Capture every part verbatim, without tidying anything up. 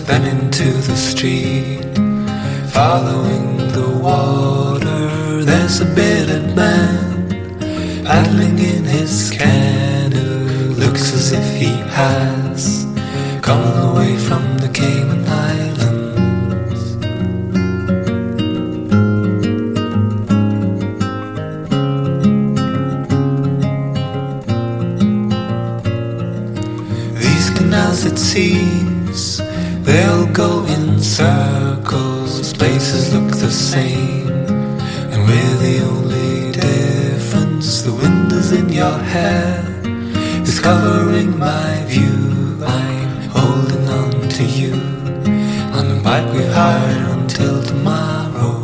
then into the street. Following the water, there's a bearded man paddling in his canoe. Looks as if he has come all the way from the Cayman Islands. These canals, it seems, they'll go in circles. Places look the same, and we're the only difference. The wind is in your hair, is covering my view. I'm holding on to you on the bike we've hired until tomorrow.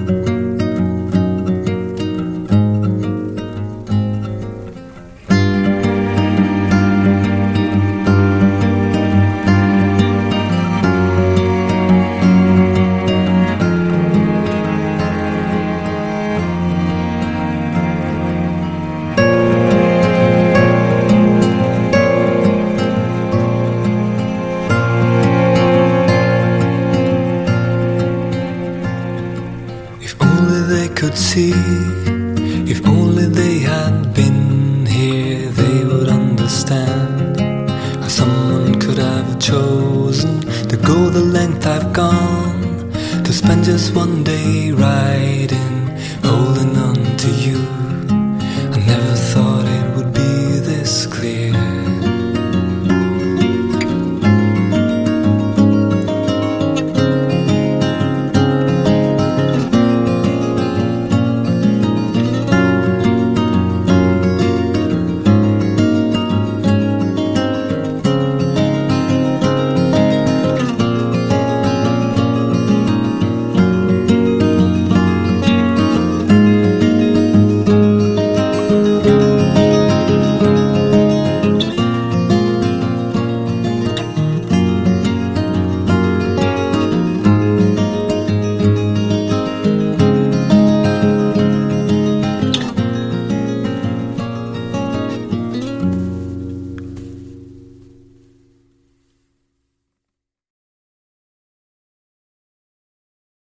Could see, if only they had been here, they would understand how someone could have chosen to go the length I've gone, to spend just one day riding